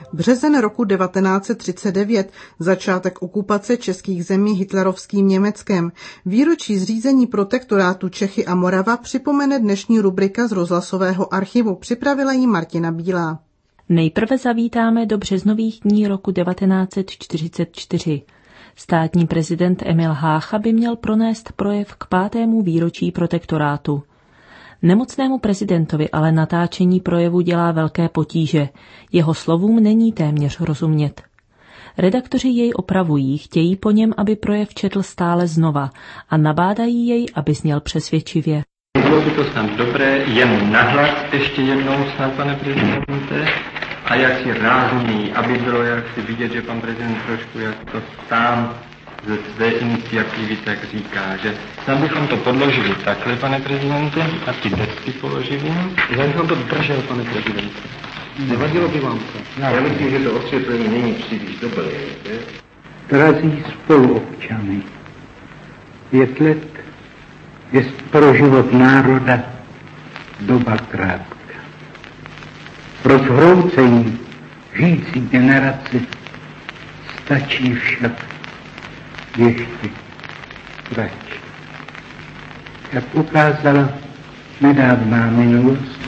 Březen roku 1939, začátek okupace českých zemí hitlerovským Německem. Výročí zřízení protektorátu Čechy a Morava připomene dnešní rubrika z rozhlasového archivu. Připravila ji Martina Bílá. Nejprve zavítáme do březnových dní roku 1944. Státní prezident Emil Hácha by měl pronést projev k 5. výročí protektorátu. Nemocnému prezidentovi ale natáčení projevu dělá velké potíže. Jeho slovům není téměř rozumět. Redaktoři jej opravují, chtějí po něm, aby projev četl stále znova a nabádají jej, aby zněl přesvědčivě. Bylo by to snad dobré jen nahlas ještě jednou snad, pane prezidente, a jak si rázný, aby bylo jak si vidět, že pan prezident trošku jak to sám ze své iniciativy tak říká, že snad bychom to podložili takhle, pane prezidente, a ty desky položili. Já bych vám to držel, pane prezidente. Nevadilo by vám to? Já myslím, že to osvětlení není příliš dobré. Drazí spoluobčany, 5 let je pro život národa doba krátká. Pro zhroucení žijící generace stačí však ještě kratší. Jak ukázala nedávná minulost,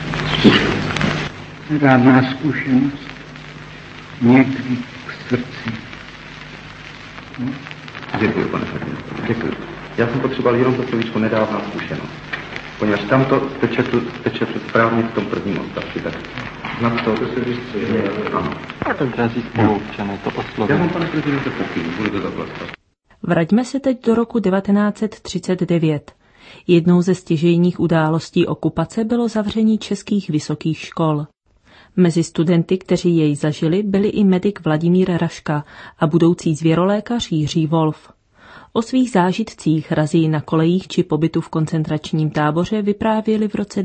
nedávná zkušenost, někdy k srdci. Děkuji, pane prezidente, děkuji. Já jsem potřeboval jenom to slovíčko nedávná zkušenost. Poněvadž tam to jste četl správně v tom prvním odstavci, tak snad to se vystřelí. Ano. A to drazí spoluobčané, to oslovení. Já mám, pane prezidente, pokyn, budu to zaplastat. Vraťme se teď do roku 1939. Jednou ze stěžejních událostí okupace bylo zavření českých vysokých škol. Mezi studenty, kteří jej zažili, byli i medik Vladimír Raška a budoucí zvěrolékař Jiří Wolf. O svých zážitcích razí na kolejích či pobytu v koncentračním táboře vyprávěli v roce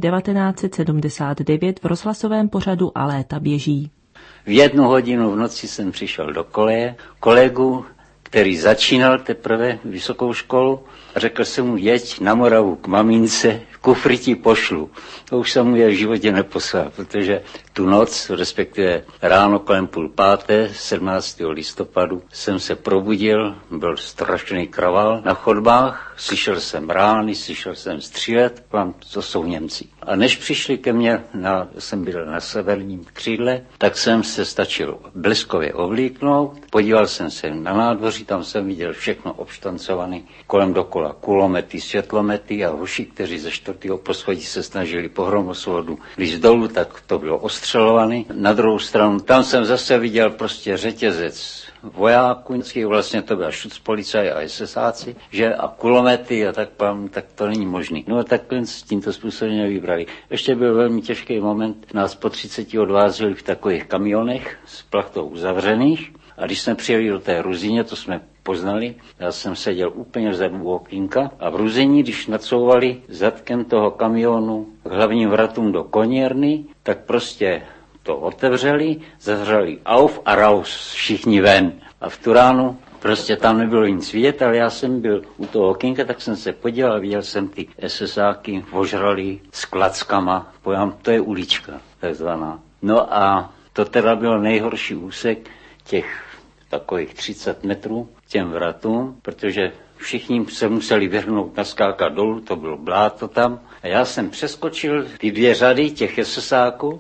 1979 v rozhlasovém pořadu A léta běží. V 1 hodinu v noci jsem přišel do koleje, kolegu, který začínal teprve vysokou školu, a řekl jsem mu, jeď na Moravu k mamince, kufry ti pošlu. To už jsem mu je v životě neposlal, protože tu noc, respektive ráno kolem 4:30, 17. listopadu, jsem se probudil, byl strašný kraval na chodbách, slyšel jsem rány, slyšel jsem střílet, to jsou Němci. A než přišli ke mně, jsem byl na severním křídle, tak jsem se stačil bleskově ovlíknout, podíval jsem se na nádvoří, tam jsem viděl všechno obštancované, kolem dokola kulomety, světlomety a hoši, kteří ze 4. poschodí se snažili po hromosvodu líst dolů, tak to bylo ostřelované. Na druhou stranu, tam jsem zase viděl prostě řetězec vojáků, vlastně to byla šucpolicaj a SSáci, že a kulomety a tak to není možný. No a tak s tímto způsobem vybrali. Ještě byl velmi těžký moment, nás po 30 odvázeli v takových kamionech s plachtou uzavřených a když jsme přijeli do té Ruzyně, to jsme poznali, já jsem seděl úplně vzadu u okýnka a v Ruzyni, když nacouvali zadkem toho kamionu k hlavním vratům do konírny, tak prostě to otevřeli, zavřeli auf a raus, všichni ven. A v tu ránu prostě tam nebylo nic vidět, ale já jsem byl u toho okýnka, tak jsem se podíval a viděl jsem ty SSáky ožralý s klackama, to je ulička takzvaná. No a to teda byl nejhorší úsek těch takových 30 metrů k těm vratům, protože všichni se museli vyhrnout, naskákat dolů, to bylo bláto tam. A já jsem přeskočil ty 2 řady těch SSáků,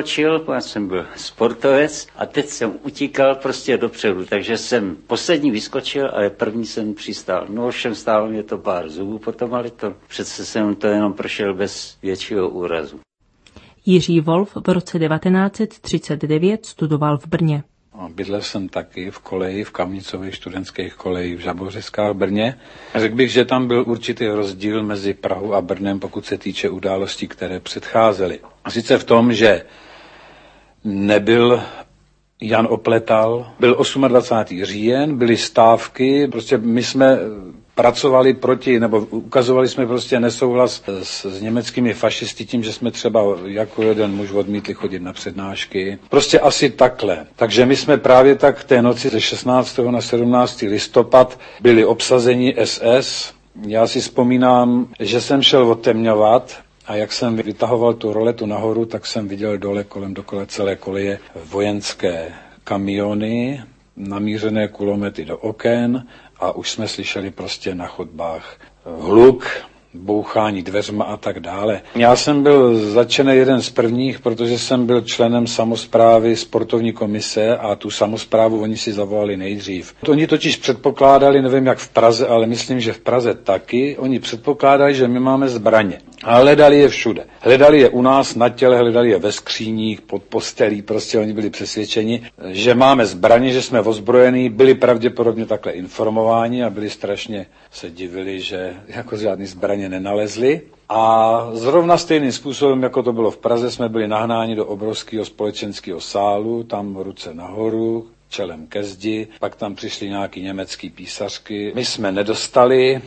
já jsem byl sportovec a teď jsem utíkal prostě dopředu, takže jsem poslední vyskočil, ale první jsem přistál. No ovšem stálo mě to pár zubů potom, ale to přece jsem to jenom prošel bez většího úrazu. Jiří Wolf v roce 1939 studoval v Brně. Bydlel jsem taky v koleji, v Kamnicových studentských kolejích v Žabořeskách v Brně. Řekl bych, že tam byl určitý rozdíl mezi Prahou a Brnem, pokud se týče událostí, které předcházely. A sice v tom, že nebyl Jan Opletal, byl 28. říjen, byly stávky, prostě my jsme pracovali ukazovali jsme prostě nesouhlas s německými fašisty tím, že jsme třeba jako jeden muž odmítli chodit na přednášky. Prostě asi takhle. Takže my jsme právě tak té noci ze 16. na 17. listopad byli obsazeni SS. Já si vzpomínám, že jsem šel odtemňovat A jak jsem vytahoval tu roletu nahoru, tak jsem viděl dole kolem dokola celé koleje vojenské kamiony, namířené kulomety do oken a už jsme slyšeli prostě na chodbách hluk, bouchání dveřma a tak dále. Já jsem byl začený jeden z prvních, protože jsem byl členem samosprávy sportovní komise a tu samosprávu oni si zavolali nejdřív. Oni totiž předpokládali, nevím jak v Praze, ale myslím, že v Praze taky, oni předpokládali, že my máme zbraně. A hledali je všude. Hledali je u nás na těle, hledali je ve skříních, pod postelí, prostě oni byli přesvědčeni, že máme zbraně, že jsme ozbrojení, byli pravděpodobně takhle informováni a byli strašně se divili, že jako žádný zbraně nenalezli. A zrovna stejným způsobem, jako to bylo v Praze, jsme byli nahnáni do obrovského společenského sálu, tam ruce nahoru, čelem ke zdi, pak tam přišli nějaký německý písařky. My jsme nedostali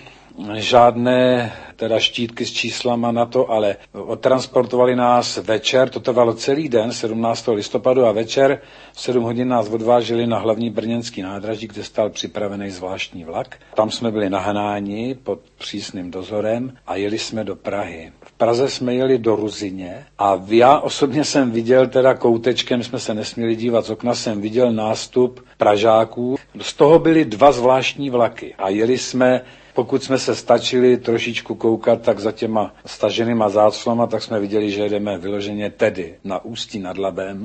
žádné teda štítky s číslama na to, ale odtransportovali nás večer, to trvalo celý den, 17. listopadu a večer v 7 hodin nás odváželi na hlavní brněnský nádraží, kde stál připravený zvláštní vlak. Tam jsme byli nahnáni pod přísným dozorem a jeli jsme do Prahy. V Praze jsme jeli do Ruzyně a já osobně jsem viděl teda koutečkem, jsme se nesměli dívat z okna, jsem viděl nástup Pražáků. Z toho byly 2 zvláštní vlaky a jeli jsme. Pokud jsme se stačili trošičku koukat, tak za těma staženýma záclama, tak jsme viděli, že jedeme vyloženě tedy na Ústí nad Labem,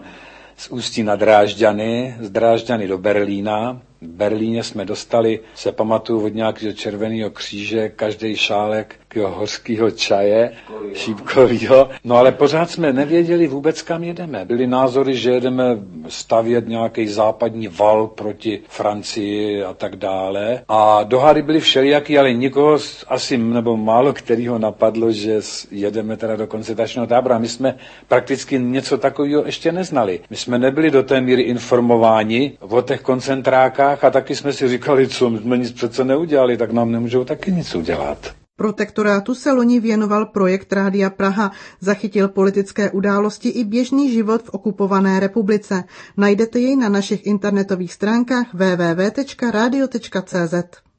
z Ústí nad Drážďany, z Drážďany do Berlína. V Berlíně jsme dostali, se pamatuju, od nějakého Červeného kříže, každý šálek hořkého čaje, šípkovýho. No ale pořád jsme nevěděli vůbec, kam jedeme. Byly názory, že jedeme stavět nějaký západní val proti Francii a tak dále. A dohady byly všelijaký, ale nikoho asi nebo málo kterýho napadlo, že jedeme teda do koncentračního tábora. My jsme prakticky něco takového ještě neznali. My jsme nebyli do té míry informováni o těch koncentrákách a taky jsme si říkali, co my jsme nic přece neudělali, tak nám nemůžou taky nic udělat. Protektorátu se loni věnoval projekt Rádia Praha, zachytil politické události i běžný život v okupované republice. Najdete jej na našich internetových stránkách www.radio.cz.